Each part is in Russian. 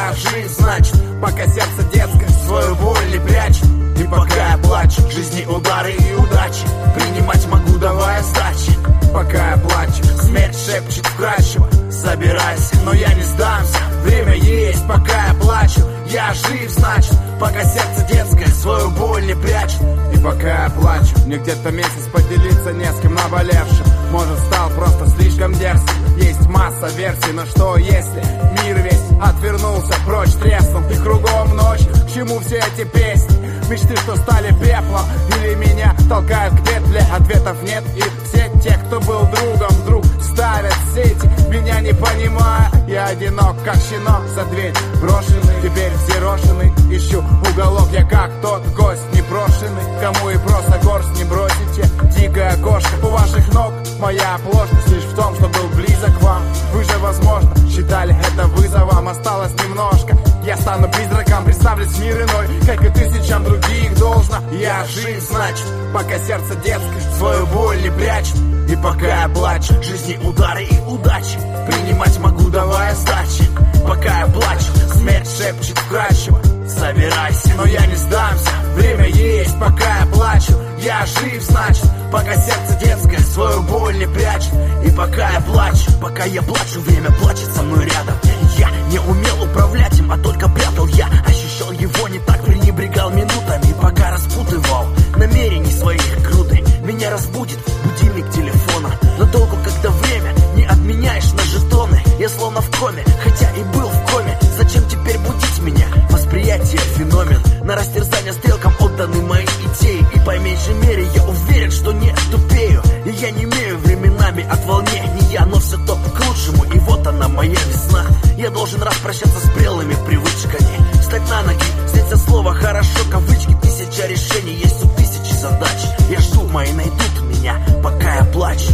Я жив, значит, пока сердце детское свою боль не прячет. И пока я плачу, в жизни удары и удачи принимать могу, давая сдачи. Пока я плачу, смерть шепчет вкрадчиво: собирайся, но я не сдамся. Время есть, пока я плачу. Я жив, значит, пока сердце детское свою боль не прячет. И пока я плачу, мне где-то месяц поделиться не с кем наболевшим. Может, стал просто слишком дерзким. Есть масса версий, но что если мир весь отвернулся прочь, треснул, и кругом ночь? К чему все эти песни? Мечты, что стали пеплом, или меня толкают к петле? Ответов нет, и все те, кто был другом, вдруг ставят сети. Меня не понимая, я одинок, как щенок за дверь брошенный. Теперь взъерошенный, ищу уголок, я как тот гость непрошенный, кому и просто горсть не бросите. Дикая кошка у ваших ног, моя оплошность лишь в том, что был близок к вам. Вы же, возможно, считали это вызовом, осталось немножко. Я стану призраком, представлюсь в мир иной, как и тысячам других должно. Я жив, значит, пока сердце детское свою боль не прячет. И пока я плачу, в жизни удары и удачи принимать могу, давая сдачи. Пока я плачу, смерть шепчет вкрадчиво: собирайся, но я не сдамся. Время есть, пока я плачу. Я жив, значит, пока сердце детское свою боль не прячет. И пока я плачу, время плачет со мной рядом. Я не умел управлять им, а только прятал. Я ощущал его, не так пренебрегал минутами, пока распутывал намерений своих груды. Меня разбудит будильник телефона, но долго, когда время не обменяешь на жетоны. Я словно в коме, хотя и был в коме. Зачем теперь будить меня? Восприятие феномен, на растерзание стрелкам отданы мои идеи. И по меньшей мере я уверен, что не тупею. И я не имею временами от волнения, но все то к лучшему, и вот она моя весна. Я должен распрощаться с прелыми привычками, встать на ноги, снять со слова хорошо кавычки. Тысяча решений есть у тысячи задач. Я жду, мои найдут меня, пока я плачу.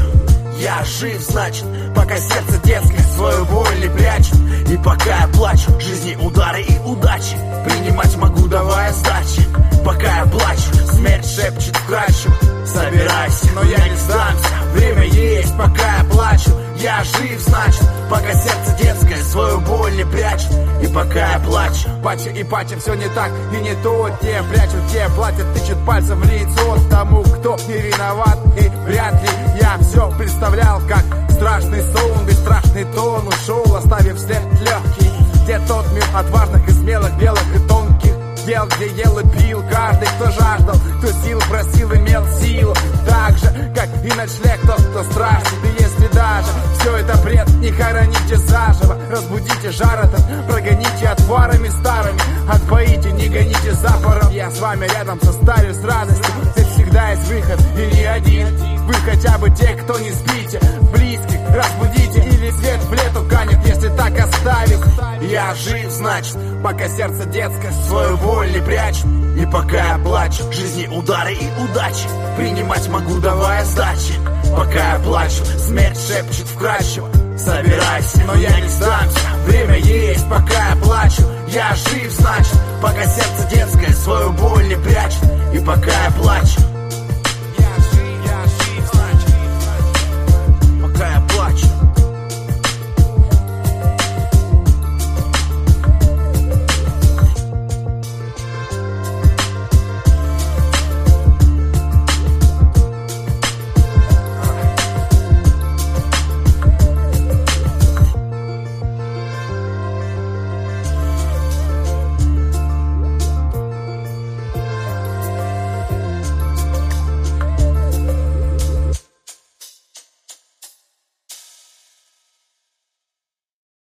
Я жив, значит, пока сердце детское свою боль не прячет. И пока я плачу, в жизни удары и удачи принимать могу, давая сдачи. Пока я плачу, смерть шепчет вкрадчиво: собирайся, но я не сдамся. Время есть, пока я плачу. Я жив, значит, пока сердце детское свою боль не прячет. И пока я плачу. Паче и паче, все не так и не то. Те прячут, те платят, тычут пальцем в лицо тому, кто не виноват. И вряд ли я все представлял, как страшный сон, бесстрашный тон ушел, оставив след легкий. Где тот мир отважных и смелых, белых и тонких дел, где ел и пил каждый, кто жаждал, кто сил просил, имел силу. Так же, как и ночлег тот, кто страшен. И если даже все это бред, не хороните заживо. Разбудите жар этот, прогоните отварами старыми, отпоите, не гоните запором. Я с вами рядом состарюсь с радостью, ведь всегда есть выход, и не один. Вы хотя бы те, кто не спите, близких разбудите, или свет в лету канет, если так оставить. Я жив, значит, пока сердце детское свою боль не прячет. И пока я плачу, в жизни удары и удачи принимать могу, давая сдачи. Пока я плачу, смерть шепчет вкрадчиво: собирайся, но я не сдамся. Время есть, пока я плачу. Я жив, значит, пока сердце детское свою боль не прячет. И пока я плачу.